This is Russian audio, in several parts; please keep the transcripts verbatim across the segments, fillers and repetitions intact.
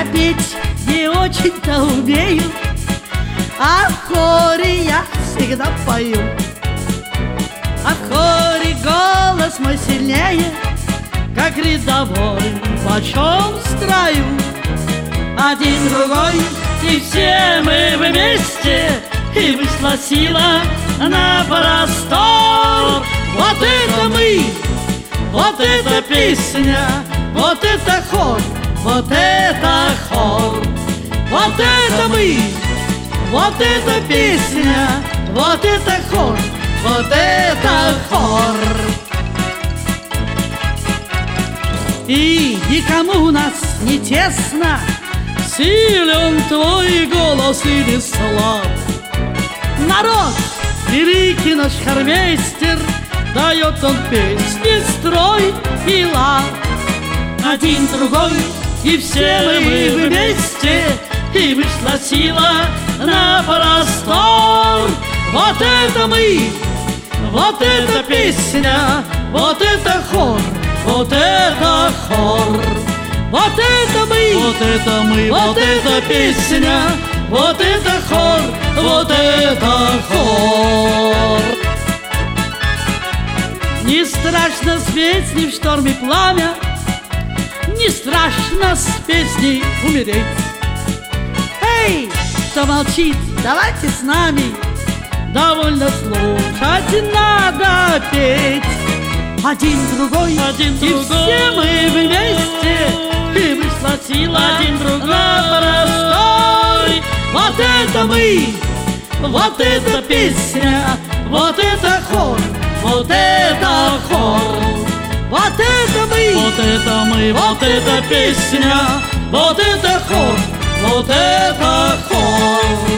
Я петь не очень-то умею, а в хоре я всегда пою. А в хоре голос мой сильнее, как рядовой в большом строю. Один, другой, и все мы вместе, и вышла сила на простор. Вот это мы, вот эта песня, вот это хор, вот это хор. Вот это мы, вот эта песня, вот это хор, вот это хор. И никому нас не тесно, силен твой голос или слаб. Народ, великий наш хормейстер, дает он песни, строй и лад. Один, другой, и все мы вместе, и вышла сила на простор. Вот это мы, вот эта песня, вот это хор, вот это хор. Вот это мы, Вот это мы, вот, вот эта это песня, вот это хор, вот это хор. Не страшно с песней в шторме пламя, не страшно с песней умереть. Эй, кто молчит, давайте с нами, довольно слушать, надо петь. Один, другой, Один, и другой. все мы вместе, и вышла сила Один, другой. на простор. Вот это мы, вот эта песня, вот это хор, вот это хор. Вот это мы, Вот это мы, вот вот это эта песня, вот это хор, вот это хор.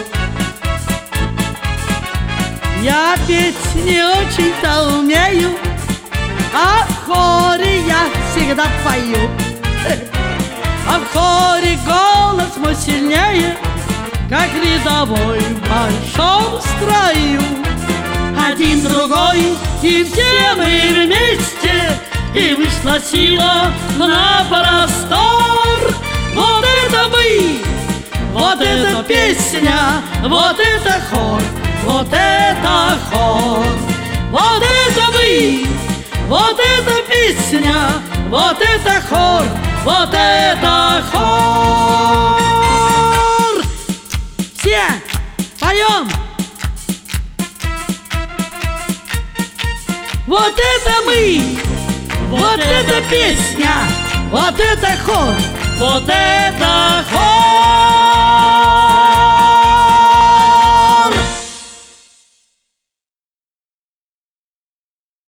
Я петь не очень-то умею, а в хоре я всегда пою. А в хоре голос мой сильнее, как рядовой в большом строю. Один, другой, и все мы вместе, и вышла сила на простор. Вот это мы, вот эта песня, вот это хор, вот это хор. Вот это мы, вот эта песня, вот это хор, вот это хор. Все поем. Вот это мы, вот эта песня, вот это хор, вот это хор.